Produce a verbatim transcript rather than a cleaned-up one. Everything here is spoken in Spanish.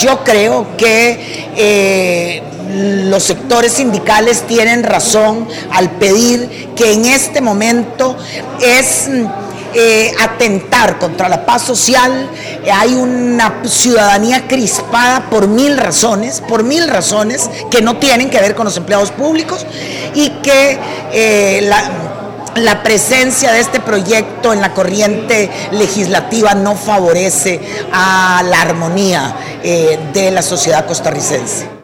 yo creo que eh, los sectores sindicales tienen razón al pedir que en este momento es eh, atentar contra la paz social. Hay una ciudadanía crispada por mil razones, por mil razones que no tienen que ver con los empleados públicos y que eh, la... La presencia de este proyecto en la corriente legislativa no favorece a la armonía eh, de la sociedad costarricense.